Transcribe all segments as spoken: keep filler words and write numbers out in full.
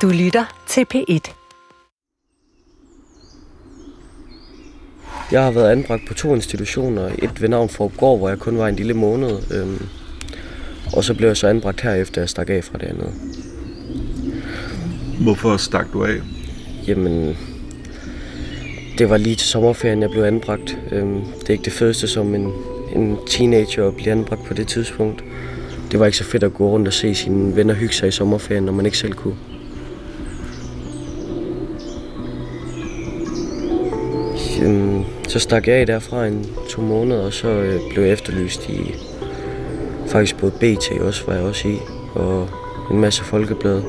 Du lytter til P et. Jeg har været anbragt på to institutioner. Et ved navn Forupgård, hvor jeg kun var en lille måned. Øhm, og så blev jeg så anbragt herefter, jeg stak af fra det andet. Hvorfor stak du af? Jamen, det var lige til sommerferien, jeg blev anbragt. Øhm, det er ikke det fedeste som en, en teenager at blive anbragt på det tidspunkt. Det var ikke så fedt at gå rundt og se sine venner hygge sig i sommerferien, når man ikke selv kunne. Øhm, så stak jeg af derfra en to måneder, og så øh, blev jeg efterlyst i faktisk både B T også, var jeg også i, og en masse folkeblade.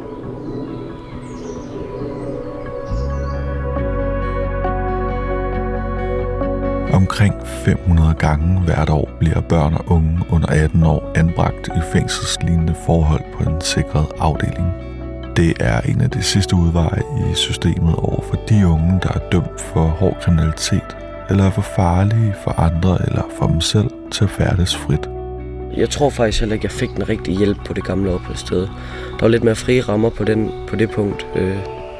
Omkring fem hundrede gange hvert år bliver børn og unge under atten år anbragt i fængselslignende forhold på en sikret afdeling. Det er en af de sidste udveje i systemet over for de unge, der er dømt for hård kriminalitet, eller er for farlige for andre eller for dem selv til at færdes frit. Jeg tror faktisk heller ikke, jeg fik den rigtige hjælp på det gamle opholdssted. Der var lidt mere frie rammer på, den, på det punkt. Øh,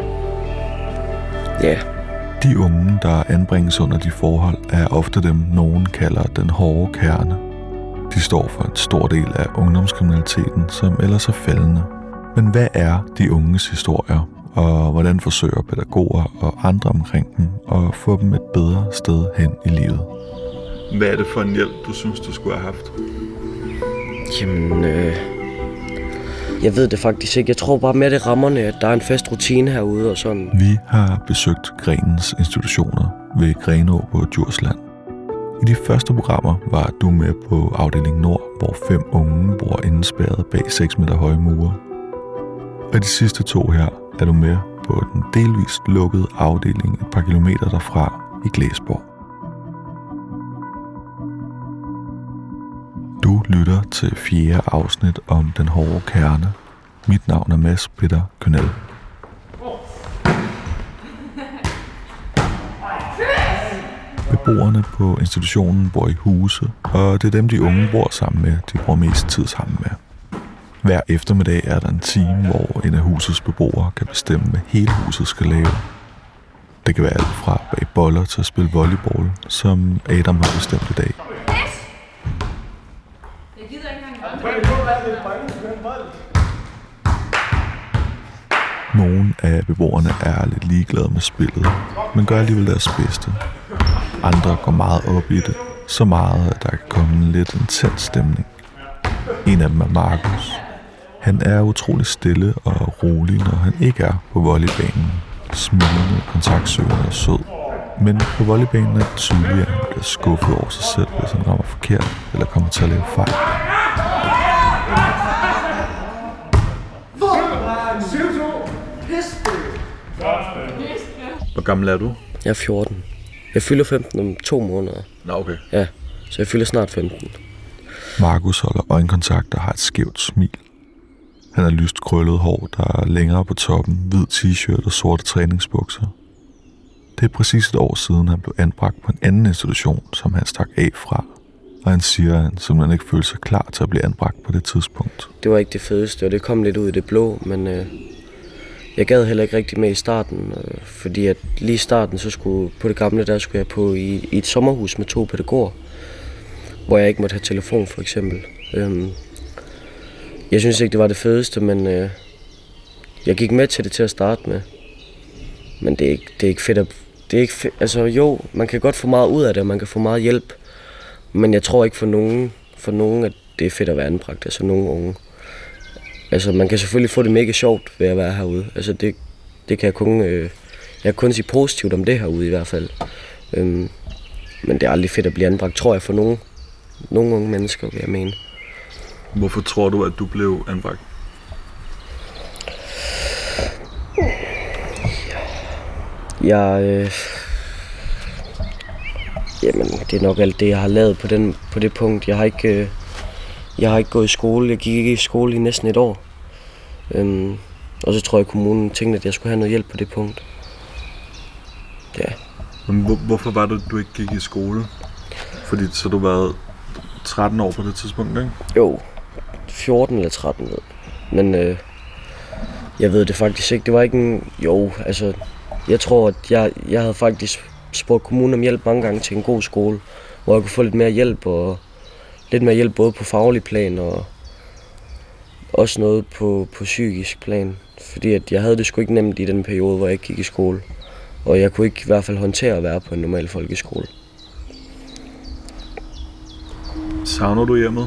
ja. De unge, der anbringes under de forhold, er ofte dem, nogen kalder den hårde kerne. De står for en stor del af ungdomskriminaliteten, som ellers er faldende. Men hvad er de unges historier, og hvordan forsøger pædagoger og andre omkring dem at få dem et bedre sted hen i livet? Hvad er det for en hjælp, du synes, du skulle have haft? Jamen, øh, jeg ved det faktisk ikke. Jeg tror bare mere, det rammerne, at der er en fast rutine herude og sådan. Vi har besøgt Grenens institutioner ved Grenå på Djursland. I de første programmer var du med på afdeling Nord, hvor fem unge bor indespærret bag seks meter høje mure. Og de sidste to her er du med på den delvist lukkede afdeling et par kilometer derfra i Glæsborg. Du lytter til fjerde afsnit om den hårde kerne. Mit navn er Mads Peter Kønnel. Beboerne på institutionen bor i huse, og det er dem, de unge bor sammen med, de bruger mest tid sammen med. Hver eftermiddag er der en time, hvor en af husets beboere kan bestemme, hvad hele huset skal lave. Det kan være alt fra bag boller til at spille volleyball, som Adam har bestemt i dag. Nogle af beboerne er lidt ligeglade med spillet, men gør alligevel deres bedste. Andre går meget op i det, så meget, at der kan komme en lidt intens stemning. En af dem er Markus. Han er utrolig stille og rolig, når han ikke er på volleybanen. Smilende, kontaktsøgende og sød. Men på volleybanen er det tydeligt, at han bliver skuffet over sig selv, hvis han rammer forkert eller kommer til at lave fejl. Hvor gammel er du? Jeg er fjorten. Jeg fylder femten om to måneder. Nå, okay. Ja, så jeg fylder snart femten. Markus holder øjenkontakt og har et skævt smil. Han har lyst krøllet hår, der er længere på toppen, hvid t-shirt og sorte træningsbukser. Det er præcis et år siden, han blev anbragt på en anden institution, som han stak af fra. Og han siger, at han simpelthen ikke følte sig klar til at blive anbragt på det tidspunkt. Det var ikke det fedeste, og det kom lidt ud i det blå, men øh, jeg gad heller ikke rigtig med i starten. Øh, fordi at lige i starten, så skulle på det gamle, der skulle jeg på i, i et sommerhus med to pædagoger, hvor jeg ikke måtte have telefon for eksempel. Øh, jeg synes ikke, det var det fedeste, men øh, jeg gik med til det til at starte med. Men det er ikke, det er ikke fedt at... Det er ikke fedt, altså jo, man kan godt få meget ud af det, og man kan få meget hjælp. Men jeg tror ikke for nogen, for nogen, at det er fedt at være anbragt, altså nogen unge. Altså man kan selvfølgelig få det mega sjovt ved at være herude. Altså det, det kan jeg kun... Øh, jeg kan kun sige positivt om det herude i hvert fald. Øhm, men det er aldrig fedt at blive anbragt, tror jeg, for nogen, nogle unge mennesker, vil jeg mene. Hvorfor tror du, at du blev anbragt? Jeg... Øh, jamen, det er nok alt det, jeg har lavet på, den, på det punkt. Jeg har ikke... Øh, jeg har ikke gået i skole. Jeg gik ikke i skole i næsten et år. Øhm, og så tror jeg, at kommunen tænkte, at jeg skulle have noget hjælp på det punkt. Ja. Men hvor, hvorfor var det, at du ikke gik i skole? Fordi så du været tretten år på det tidspunkt, ikke? Jo, fjorten eller tretten, ved. Men øh, Jeg ved det faktisk ikke. Det var ikke en... Jo, altså... Jeg tror, at jeg, jeg havde faktisk spurgt kommunen om hjælp mange gange til en god skole, hvor jeg kunne få lidt mere hjælp, og lidt mere hjælp både på faglig plan og også noget på, på psykisk plan. Fordi at jeg havde det sgu ikke nemt i den periode, hvor jeg ikke gik i skole. Og jeg kunne ikke i hvert fald håndtere at være på en normal folkeskole. Savner du hjemmet?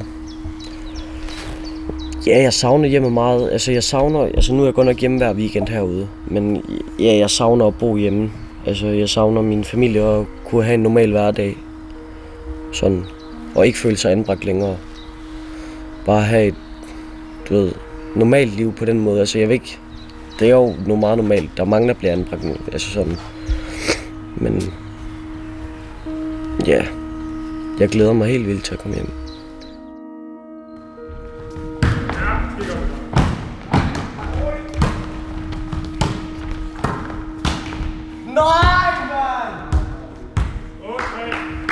Ja, jeg savner hjemme meget. Altså, jeg savner... Altså, nu er jeg godt nok hjemme hver weekend herude. Men ja, jeg savner at bo hjemme. Altså, jeg savner min familie og kunne have en normal hverdag. Sådan. Og ikke føle sig anbragt længere. Bare have et, du ved, normalt liv på den måde. Altså, jeg ved ikke... Det er jo noget meget normalt. Der er mange, der bliver anbragt nu. Altså sådan... Men... Ja... Jeg glæder mig helt vildt til at komme hjem. Nej, mand! Okay.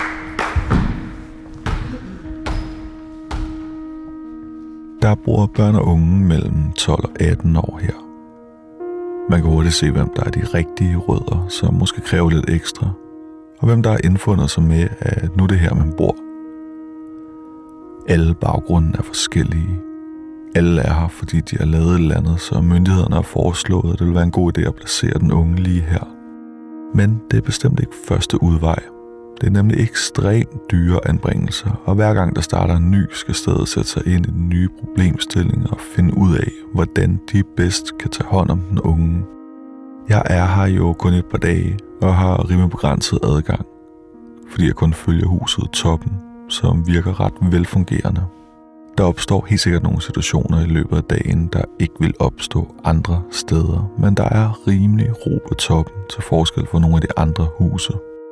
Der bor børn og unge mellem tolv og atten år her. Man kan hurtigt se, hvem der er de rigtige rødder, som måske kræver lidt ekstra, og hvem der har indfundet sig med, at nu er det her, man bor. Alle baggrunden er forskellige. Alle er her, fordi de har lavet et eller andet, så myndighederne har foreslået, at det vil være en god idé at placere den unge lige her. Men det er bestemt ikke første udvej. Det er nemlig ekstremt dyre anbringelser, og hver gang der starter en ny, skal stedet sætte sig ind i den nye problemstilling og finde ud af, hvordan de bedst kan tage hånd om den unge. Jeg er her jo kun et par dage, og har rimelig begrænset adgang, fordi jeg kun følger huset Toppen, som virker ret velfungerende. Der opstår helt sikkert nogle situationer i løbet af dagen, der ikke vil opstå andre steder, men der er rimelig ro på Toppen til forskel fra nogle af de andre huse.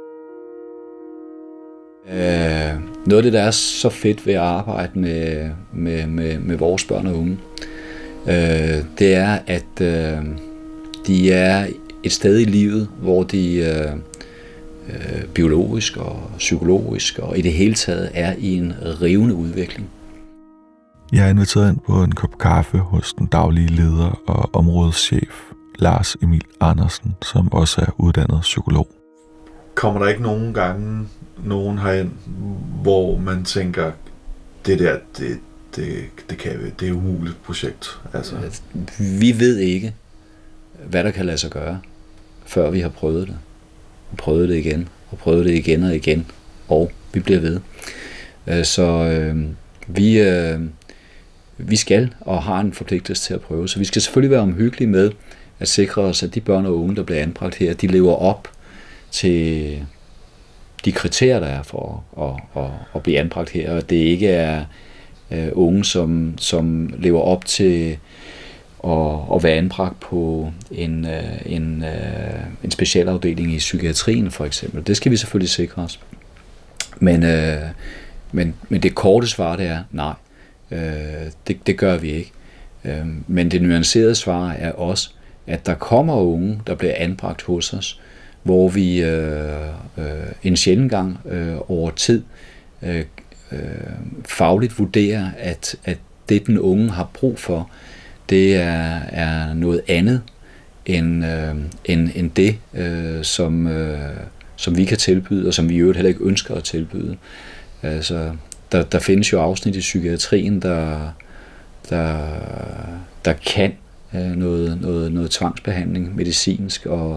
Øh, noget af det, der er så fedt ved at arbejde med, med, med, med vores børn og unge, øh, det er, at øh, de er et sted i livet, hvor de øh, øh, biologisk og psykologisk og i det hele taget er i en rivende udvikling. Jeg er inviteret ind på en kop kaffe hos den daglige leder og områdeschef Lars Emil Andersen, som også er uddannet psykolog. Kommer der ikke nogen gange nogen herind, hvor man tænker, det der, det, det, det, kan, det er et umuligt projekt? Altså. Vi ved ikke, hvad der kan lade sig gøre, før vi har prøvet det. Og prøvet det igen, og prøvet det igen og igen, og vi bliver ved. Så øh, vi, øh, vi skal og har en forpligtelse til at prøve. Så vi skal selvfølgelig være omhyggelige med at sikre os, at de børn og unge, der bliver anbragt her, de lever op til de kriterier, der er for at, at, at blive anbragt her, og det ikke er uh, unge, som, som lever op til at, at være anbragt på en, uh, en, uh, en specialafdeling i psykiatrien for eksempel. Det skal vi selvfølgelig sikre os. Men, uh, men, men det korte svar, det er nej. Uh, det, det gør vi ikke. Uh, men det nuancerede svar er også, at der kommer unge, der bliver anbragt hos os, hvor vi øh, øh, en sjælden gang øh, over tid øh, øh, fagligt vurderer, at, at det, den unge har brug for, det er, er noget andet end, øh, end, end det, øh, som, øh, som vi kan tilbyde, og som vi i øvrigt heller ikke ønsker at tilbyde. Altså, der, der findes jo afsnit i psykiatrien, der, der, der kan øh, noget, noget, noget tvangsbehandling, medicinsk, og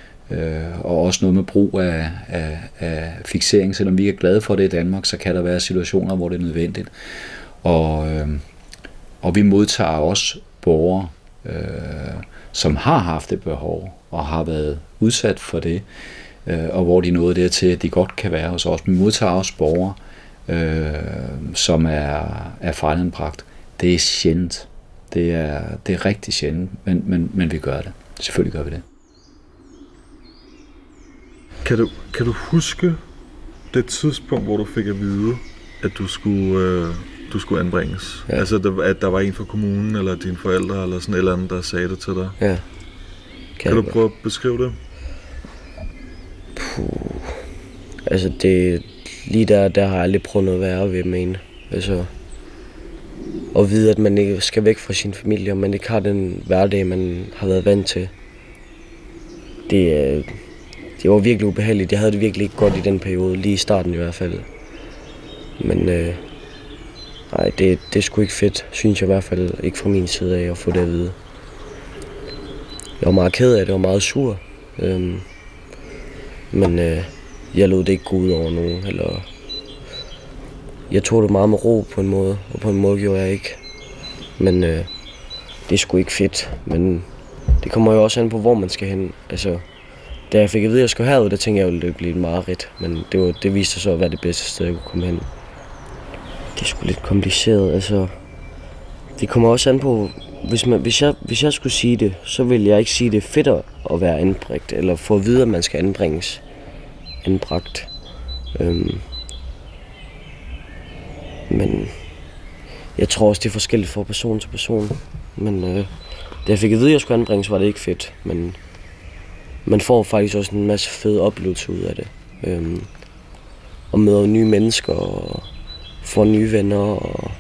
og også noget med brug af, af, af fiksering. Selvom vi er glade for det i Danmark, så kan der være situationer, hvor det er nødvendigt. Og, øh, og vi modtager også borgere, øh, som har haft et behov og har været udsat for det, øh, og hvor de er nået dertil, at de godt kan være hos os. Vi modtager også borgere, øh, som er, er fejlanbragt. Det er sjældent. Det er, det er rigtig sjældent, men, men, men vi gør det. Selvfølgelig gør vi det. Kan du, kan du huske det tidspunkt, hvor du fik at vide, at du skulle, øh, du skulle anbringes? Ja. Altså, der, at der var en fra kommunen, eller dine forældre, eller sådan et eller andet, der sagde det til dig? Ja. Kan, kan du prøve at beskrive det? Puh. Altså, det, lige der, der har jeg aldrig prøvet noget værre ved, mene. Altså, at vide, at man ikke skal væk fra sin familie, og man ikke har den hverdag, man har været vant til. Det, det var virkelig ubehageligt. Jeg havde det virkelig ikke godt i den periode, lige i starten i hvert fald. Men øh, nej, det, det er sgu ikke fedt, synes jeg i hvert fald ikke fra min side af at få det at vide. Jeg var meget ked af det, og meget sur. Øhm, men øh, jeg lod det ikke gå ud over nogen, eller... Jeg tog det meget med ro på en måde, og på en måde gjorde jeg ikke. Men øh, det er sgu ikke fedt, men det kommer jo også an på, hvor man skal hen. Altså, da jeg fik at vide, at jeg skulle herud, der tænkte jeg, at det ville blive et mareridt, men det, var, det viste sig så at være det bedste sted, jeg kunne komme hen. Det er sgu lidt kompliceret, altså... Det kommer også an på, hvis, man, hvis, jeg, hvis jeg skulle sige det, så ville jeg ikke sige, at det er fedt at være anbragt, eller få at vide, at man skal anbringes anbragt. Øhm, men jeg tror også, det er forskelligt fra person til person. Men øh, da jeg fik at vide, at jeg skulle anbringes, var det ikke fedt. Men man får faktisk også en masse fede oplevelser ud af det. Øhm, og møder nye mennesker, og får nye venner, og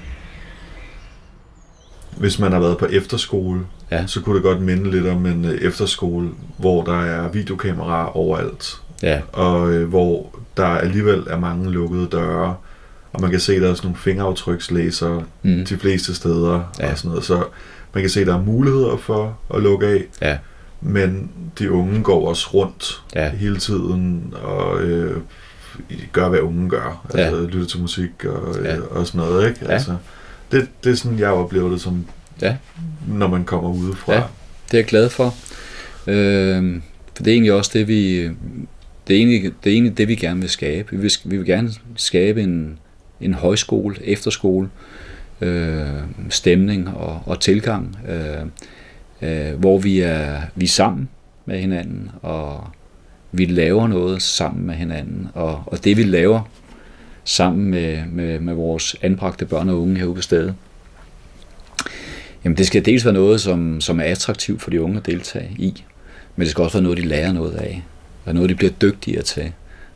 hvis man har været på efterskole, ja. så kunne det godt minde lidt om en efterskole, hvor der er videokameraer overalt. Ja. Og øh, hvor der alligevel er mange lukkede døre, og man kan se, der er sådan nogle fingeraftrykslæsere mm. de fleste steder, ja. og sådan noget. Så man kan se, der er muligheder for at lukke af, ja. men de unge går også rundt ja. hele tiden, og øh, gør, hvad unge gør. Altså ja. lytter til musik og, ja. øh, og sådan noget, ikke? Ja. Altså, Det, det er sådan, jeg oplever det som, ja. når man kommer udefra. Ja, det er jeg glad for. Øh, for det er egentlig også det, vi, det er egentlig, det er egentlig det, vi gerne vil skabe. Vi vil, vi vil gerne skabe en, en højskole, efterskole, øh, stemning og, og tilgang, øh, øh, hvor vi er, vi er sammen med hinanden, og vi laver noget sammen med hinanden. Og, og det, vi laver sammen med, med, med vores anbragte børn og unge herude på stedet. Jamen det skal dels være noget, som, som er attraktivt for de unge at deltage i, men det skal også være noget, de lærer noget af, og noget, de bliver dygtigere til.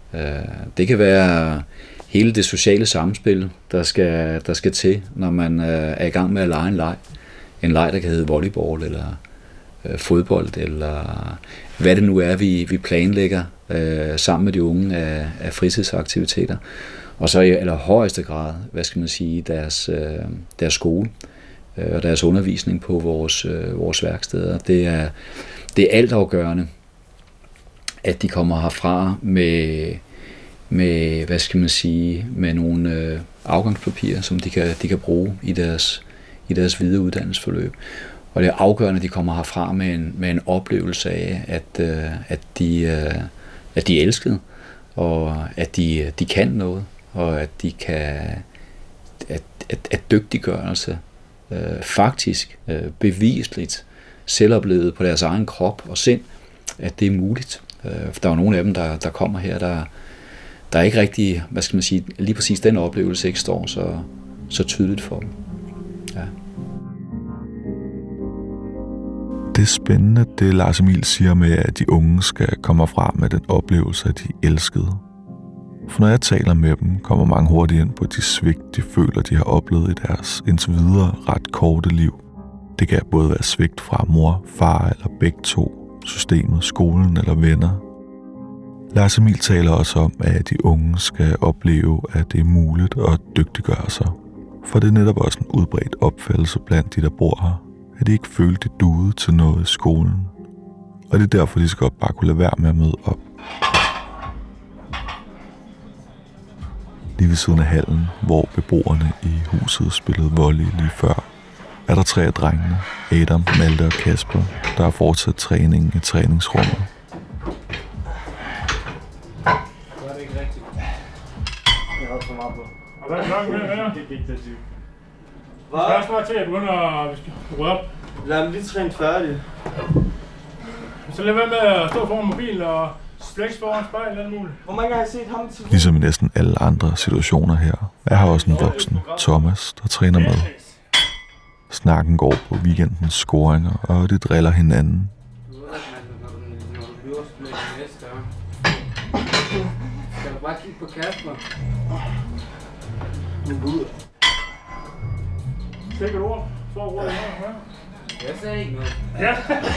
Det kan være hele det sociale samspil, der skal, der skal til, når man er i gang med at lege en leg. En leg, der kan hedde volleyball, eller fodbold, eller hvad det nu er, vi, vi planlægger øh, sammen med de unge af, af fritidsaktiviteter. Og så i allerhøjeste grad, hvad skal man sige, deres, øh, deres skole øh, og deres undervisning på vores, øh, vores værksteder. Det er, det er altafgørende, at de kommer herfra med, med hvad skal man sige, med nogle øh, afgangspapirer, som de kan, de kan bruge i deres, i deres videre uddannelsesforløb. Og det er afgørende, at de kommer herfra med en, med en oplevelse af, at, øh, at, de, øh, at de er elskede, og at de, de kan noget, og at de kan, at, at, at dygtiggørelse øh, faktisk øh, bevisligt selvoplevet på deres egen krop og sind, at det er muligt. Øh, for der er jo nogle af dem, der, der kommer her, der, der er ikke rigtig, hvad skal man sige, lige præcis den oplevelse ikke står så, så tydeligt for dem. Ja. Det er spændende, det Lars Emil siger med, at de unge skal komme fra med den oplevelse, at de er elskede. For når jeg taler med dem, kommer mange hurtigt ind på de svigt, de føler, de har oplevet i deres indtil videre ret korte liv. Det kan både være svigt fra mor, far eller begge to, systemet, skolen eller venner. Lars Emil taler også om, at de unge skal opleve, at det er muligt at dygtiggøre sig. For det er netop også en udbredt opfattelse blandt de, der bor her, at de ikke følte, de duede til noget i skolen. Og det er derfor, de skal godt bare kunne lade være med at møde op. Lige ved siden af hallen, hvor beboerne i huset spillede volley lige før, er der tre af drengene, Adam, Malte og Kasper, der har fortsat træningen i træningsrummet. Det er ikke rigtigt. Jeg har også så meget på. Og hvad er klokken med her? Det er ikke det sygt. Hvad? Jeg skal snart til at begynde at rydde op. Lad dem lige træne færdigt. Så lad være med at stå foran mobilen og flex foran spejl eller alt muligt. Hvor mange gange har jeg set ham til? Ligesom i næsten alle andre situationer her, er her også en voksen, Thomas, der træner med. Snakken går på weekendens scoringer, og de driller hinanden. Du ved ikke, når du bliver med det næste år. Skal du bare kigge på Kasper? Fik et ord. Så ord i hånden, ja. Jeg sagde ikke noget. Ja.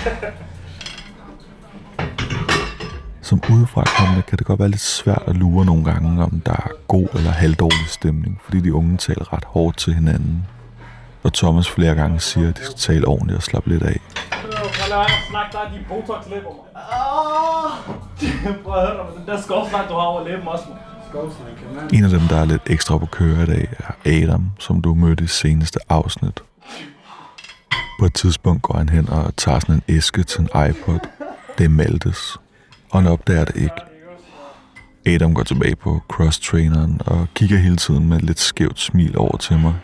Som udefrakommende kan det godt være lidt svært at lure nogle gange, om der er god eller halvdårlig stemning, fordi de unge taler ret hårdt til hinanden. Og Thomas flere gange siger, at de skal tale ordentligt og slappe lidt af. Lad være snak dig, de botox-læber mig. Åh! Prøv at høre dig, den der skovsnak, du har over læben også, man. Skovsnak, mand. En af dem, der er lidt ekstra på køre i dag, er Adam, som du mødte i seneste afsnit. På et tidspunkt går han hen og tager sådan en æske til en iPod. Det er Maltes. Og han opdager det ikke. Adam går tilbage på cross-traineren og kigger hele tiden med et lidt skævt smil over til mig.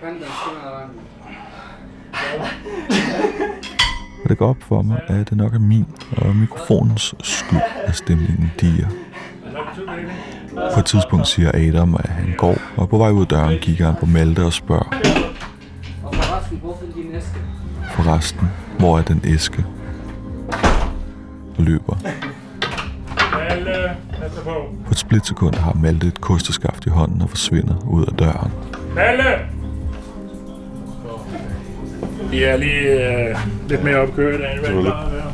Og det går op for mig, at det nok er min og mikrofonens skyld, at stemningen diger. På et tidspunkt siger Adam, at han går, og på vej ud af døren kigger han på Malte og spørger: Og forresten, hvor finder din æske? Forresten, hvor er den æske? Og løber. På et splitsekund har Malte et kosteskaft i hånden og forsvinder ud af døren. Malte! Vi er lige øh, lidt mere opkørt i dag, end hvad klar at være.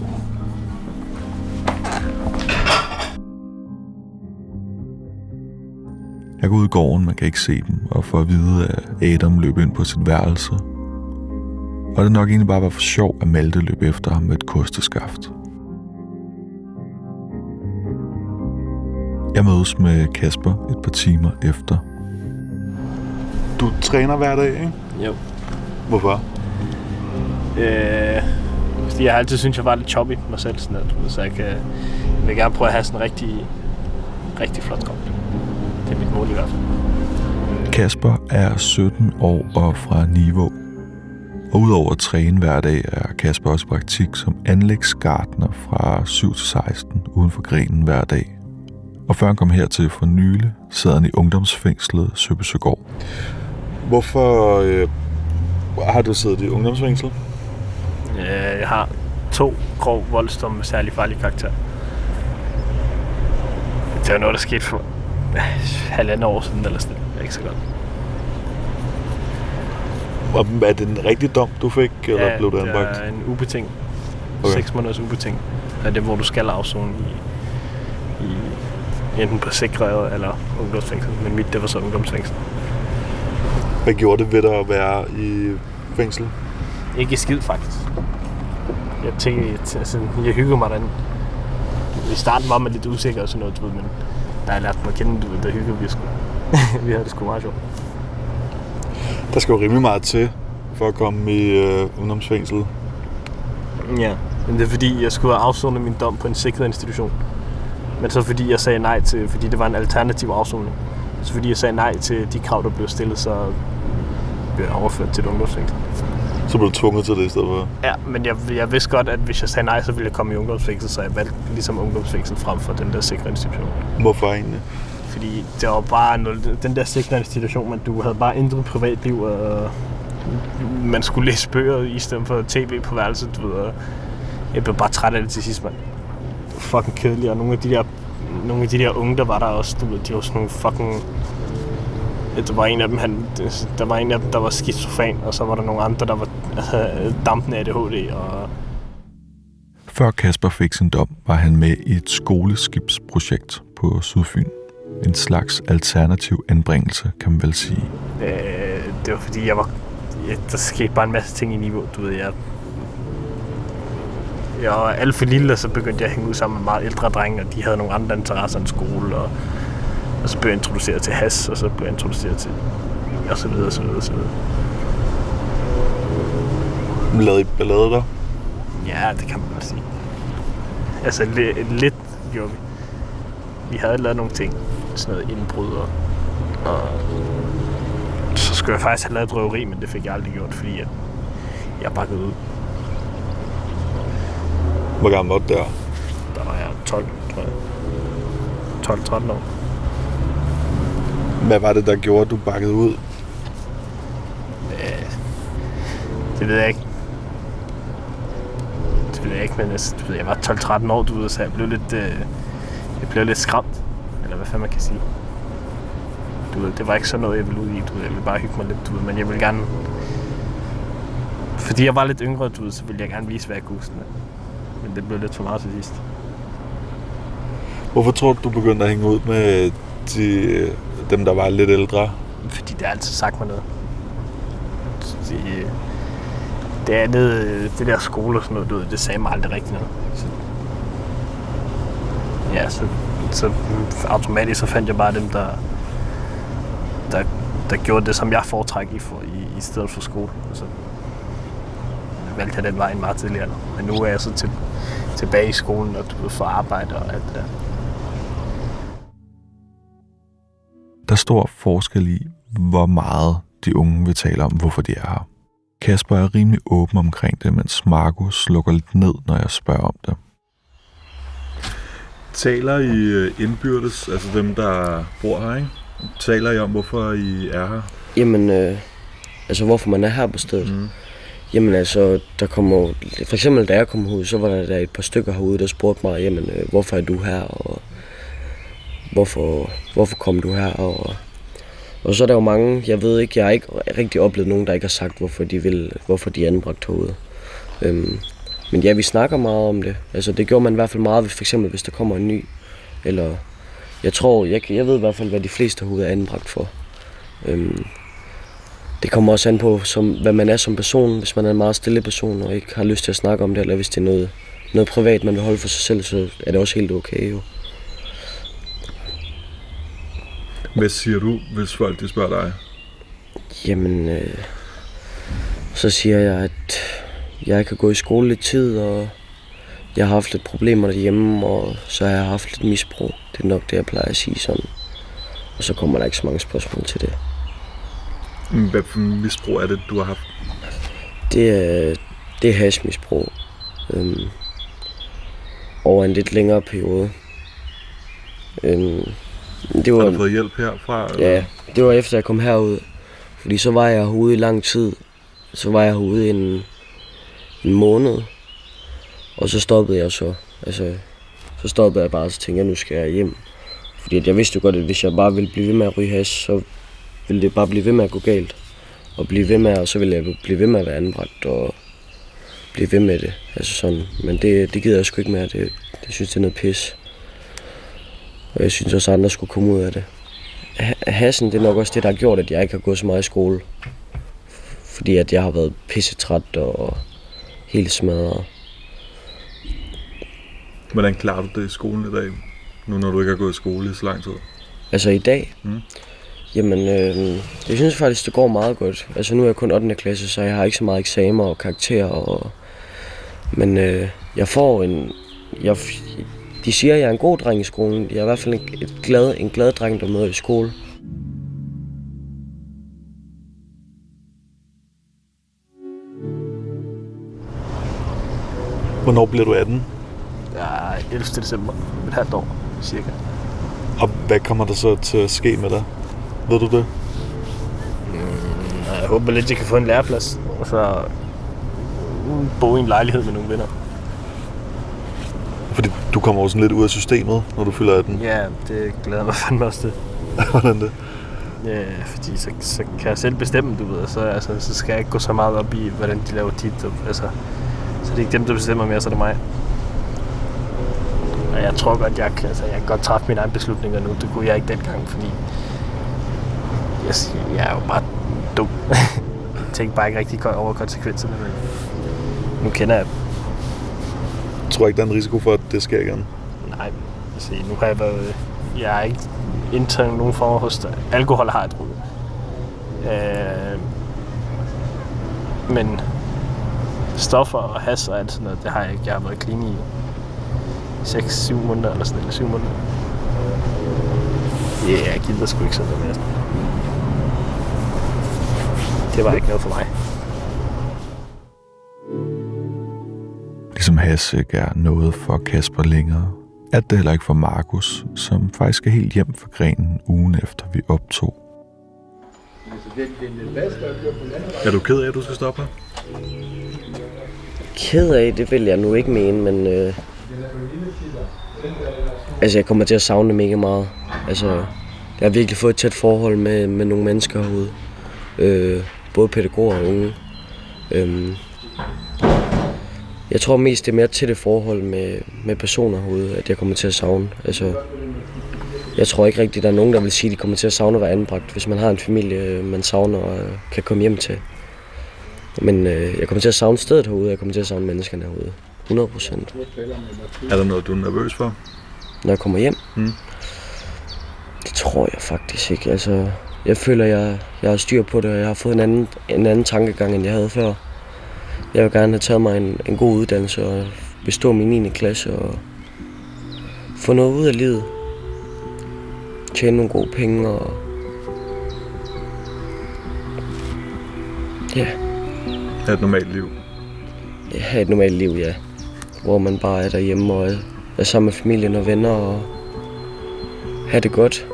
Jeg går ud i gården, man kan ikke se dem, og får at vide, at Adam løb ind på sit værelse. Og det nok egentlig bare var for sjov, at Malte løb efter ham med et kosteskaft. Jeg mødes med Kasper et par timer efter. Du træner hver dag, ikke? Jo. Hvorfor? Øh, fordi jeg altid synes, jeg var lidt choppy mig selv, sådan at, så jeg, kan, jeg vil gerne prøve at have sådan en rigtig, rigtig flot krop. Det er mit mål i hvert fald. Kasper er sytten år og fra Niveau. Og udover at træne hver dag, er Kasper også i praktik som anlægsgartner fra syv til seksten uden for grenen hver dag. Og før han kom hertil for nylig, sad han i ungdomsfængslet Søbysøgård. Hvorfor øh, har du siddet i ungdomsfængsel? Øh, jeg har to grov voldsdomme med særlig farlig karakter. Det var noget, der skete for halvandet år siden eller sådan. Det er ikke så godt. Og er det en rigtig dom, du fik, eller ja, blev du anbragt? Ja, det er en ubetinget. Okay. Seks måneders ubetinget. Det er det, hvor du skal afzone i, i enten på sikret eller ungdomsfængsel. Men mit, det var så ungdomsfængsel. Hvad gjorde det ved dig at være i fængsel? Ikke skid, faktisk. Jeg tænker, jeg, altså, jeg hygger mig derinde. I starten var man lidt usikker og sådan noget, du ved, men der har jeg lært mig at kende, du ved, der hygger vi sgu. Vi havde det sgu meget sjovt. Der skal jo rimelig meget til for at komme i øh, ungdomsfængsel. Ja, men det er fordi, jeg skulle have afsonet min dom på en sikret institution. Men så fordi jeg sagde nej til, fordi det var en alternativ afsoning. Så fordi jeg sagde nej til de krav, der blev stillet, så blev jeg overført til et ungdomsfængsel. Så blev du tvunget til det i stedet for? Ja, men jeg, jeg vidste godt, at hvis jeg sagde nej, så ville jeg komme i ungdomsfængsel, så jeg valgte ligesom ungdomsfængsel frem for den der sikre institution. Hvorfor egentlig? Fordi det var bare noget, den der sikre institution, men du havde bare intet privatliv, og man skulle læse bøger i stedet for tv på værelset, du ved, og jeg blev bare træt af det til sidst, mand. Det var fucking kedeligt, og nogle af de der, nogle af de der unge, der var der også, du ved, de var sådan nogle fucking... Der var en af dem, han, der var en af dem, der var skizofren, og så var der nogle andre, der var øh, dampende A D H D, og... Før Kasper fik sin dom, var han med i et skoleskibsprojekt på Sydfyn. En slags alternativ anbringelse, kan man vel sige. Øh, det var fordi, jeg var... Ja, der skete bare en masse ting i Niveau, du ved, jeg... Jeg var alt for lille, og så begyndte jeg at hænge ud sammen med meget ældre drenge, og de havde nogle andre interesser end skole, og... Og så blev jeg introduceret til has, og så blev jeg introduceret til... Og så videre, og så videre, og så videre. Lavede I ballade der? Ja, det kan man godt sige. Altså, lidt, lidt gjorde vi. Vi havde lavet nogle ting. Sådan noget indbrud, og... og så skulle jeg faktisk have lavet et røveri, men det fik jeg aldrig gjort, fordi jeg, jeg bakkede ud. Hvor gammel var du der? Der var jeg tolv, tror jeg. tolv tretten år. Hvad var det, der gjorde, at du bakkede ud? Øh, det ved jeg ikke. Det ved jeg ikke, men altså, du ved, jeg var tolv tretten år, du ved, så jeg blev lidt, øh, jeg blev lidt skræmt. Eller hvad fanden man kan sige. Du ved, det var ikke sådan noget, jeg ville ud i. Du ved, jeg ville bare hygge mig lidt, du ved, men jeg ville gerne, fordi jeg var lidt yngre, du ved, så ville jeg gerne vise, hvad jeg kunne. Men, men det blev lidt for meget til sidst. Hvorfor tror du, du begyndte at hænge ud med de, dem, der var lidt ældre? Fordi det har altid sagt mig noget. Det, det andet, det der skole og sådan noget, du ved, det sagde mig aldrig rigtigt noget. Så, ja, så, så automatisk så fandt jeg bare dem, der, der, der gjorde det, som jeg foretræk i, for, i, i stedet for skole. Så valgte jeg den vej meget tidligere. Men nu er jeg så til, tilbage i skolen og du ved, for arbejde og alt det der. Der er stor forskel i, hvor meget de unge vil tale om, hvorfor de er her. Kasper er rimelig åben omkring det, mens Markus lukker lidt ned, når jeg spørger om det. Taler I indbyrdes, altså dem, der bor her, ikke? Taler I om, hvorfor I er her? Jamen, øh, altså hvorfor man er her på stedet? Mm. Jamen altså, der kommer for eksempel da jeg kom ud, så var der, der et par stykker herude, der spurgte mig, jamen øh, hvorfor er du her, og hvorfor, hvorfor kom du her, og, og så er der jo mange, jeg ved ikke, jeg har ikke rigtig oplevet nogen, der ikke har sagt, hvorfor de vil, hvorfor de er anbragt herude. Øhm, men ja, vi snakker meget om det, altså det gjorde man i hvert fald meget, for eksempel hvis der kommer en ny, eller jeg tror, jeg, jeg ved i hvert fald, hvad de fleste herude er anbragt for. Øhm, Det kommer også an på, som, hvad man er som person. Hvis man er en meget stille person og ikke har lyst til at snakke om det, eller hvis det er noget, noget privat, man vil holde for sig selv, så er det også helt okay jo. Hvad siger du, hvis folk de spørger dig? Jamen, øh, så siger jeg, at jeg kan gå i skole lidt tid, og jeg har haft lidt problemer derhjemme, og så har jeg haft lidt misbrug. Det er nok det, jeg plejer at sige sådan. Og så kommer der ikke så mange spørgsmål til det. Hvad for misbrug er det, du har haft? Det er, det er hashmisbrug. Øhm, over en lidt længere periode. Øhm, det var, har du fået hjælp herfra? Eller? Ja, det var efter jeg kom herud. Fordi så var jeg herude i lang tid. Så var jeg herude i en, en måned. Og så stoppede jeg så. Altså, så stoppede jeg bare, så tænkte jeg, nu skal jeg hjem. Fordi at jeg vidste jo godt, at hvis jeg bare ville blive ved med at ryge hash, så ville det bare blive ved med at gå galt. Og blive ved med, og så ville jeg blive ved med at være anbragt og blive ved med det. Altså sådan. Men det, det gider jeg sgu ikke mere. Det, det synes jeg er noget pis. Og jeg synes også, at andre skulle komme ud af det. Hassen, det er nok også det, der har gjort, at jeg ikke har gået så meget i skole. Fordi at jeg har været pissetræt og helt smadret. Hvordan klarer du det i skolen i dag, nu når du ikke har gået i skole i så lang tid? Altså i dag? Mm. Jamen, øh, jeg synes faktisk, det går meget godt. Altså nu er jeg kun ottende klasse, så jeg har ikke så meget eksamener og karakterer. Og, men øh, jeg får en... Jeg, de siger, at jeg er en god dreng i skolen. Jeg er i hvert fald en, et glad, en glad dreng, der møder i skole. Hvornår bliver du atten? Ja, ellevte december. Et halvt år, cirka. Og hvad kommer der så til at ske med dig? Ved du det? Mm, jeg håber lidt, at jeg kan få en læreplads. Og så bo i en lejlighed med nogle venner. Fordi du kommer jo sådan lidt ud af systemet, når du fylder atten. Ja, det glæder mig fandme også til. Hvordan det? Ja, fordi så, så kan jeg selv bestemme, du ved. Så, altså, så skal jeg ikke gå så meget op i, hvordan de laver dit. Altså, så det er ikke dem, der bestemmer mere, så er det mig. Og jeg tror godt, jeg, altså, jeg kan godt træffe mine egne beslutninger nu. Det kunne jeg ikke dengang, fordi jeg, jeg er jo bare dum. Jeg tænker bare ikke rigtig over konsekvenserne. Men nu kender jeg dem. Jeg tror ikke, der er en risiko for, at det sker igen. Nej, altså, nu har jeg været... Jeg har ikke indtaget nogen form hos alkohol, har jeg troet. Øh, men stoffer og hash og alt sådan noget, det har jeg ikke. Jeg har været clean i seks syv måneder eller sådan, eller syv måneder. Ja, yeah, jeg gider sgu ikke sådan noget mere. Det var ikke noget for mig. Ligesom hash ikke er noget for Kasper længere, er det heller ikke for Markus, som faktisk skal helt hjem fra grenen ugen efter vi optog. Er du ked af, at du skal stoppe her? Ked af, det vil jeg nu ikke mene, men øh, altså jeg kommer til at savne det mega meget. Altså, jeg har virkelig fået et tæt forhold med, med nogle mennesker herude. Øh, både pædagoger og unge. Øh, Jeg tror mest, det er mere til det forhold med, med personer herude, at jeg kommer til at savne. Altså, jeg tror ikke rigtigt, der er nogen, der vil sige, at de kommer til at savne at være anbragt, hvis man har en familie, man savner og kan komme hjem til. Men øh, jeg kommer til at savne stedet herude, jeg kommer til at savne menneskerne herude. hundrede procent. Er der noget, du er nervøs for? Når jeg kommer hjem? Mm. Det tror jeg faktisk ikke. Altså, jeg føler, jeg, jeg har styr på det, og jeg har fået en anden, en anden tankegang, end jeg havde før. Jeg vil gerne have taget mig en, en god uddannelse og bestå min niende klasse og få noget ud af livet. Tjene nogle gode penge og... Ja. Have et normalt liv. Ja, have et normalt liv, ja. Hvor man bare er derhjemme og er, er sammen med familien og venner og have det godt.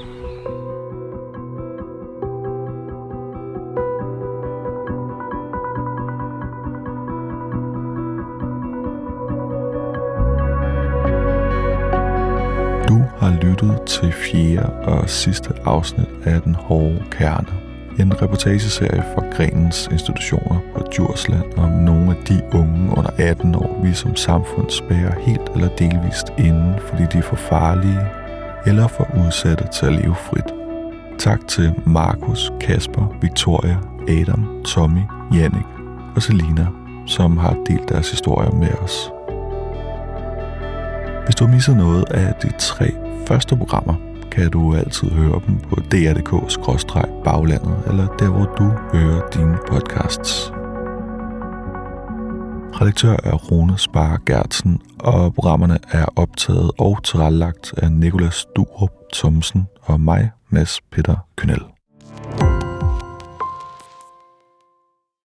Du har lyttet til fjerde og sidste afsnit af Den Hårde Kerne. En reportageserie fra Grenens institutioner på Djursland om nogle af de unge under atten år, vi som samfund spærrer helt eller delvist inde, fordi de er for farlige eller for udsatte til at leve frit. Tak til Markus, Kasper, Victoria, Adam, Tommy, Jannik og Selina, som har delt deres historier med os. Hvis du har misset noget af de tre første programmer, kan du altid høre dem på d r punktum d k skråstreg baglandet, eller der, hvor du hører dine podcasts. Redaktør er Rune Spar Gertsen, og programmerne er optaget og tilrettelagt af Nicolas Durup Thomsen og mig, Mads Peter Kynel.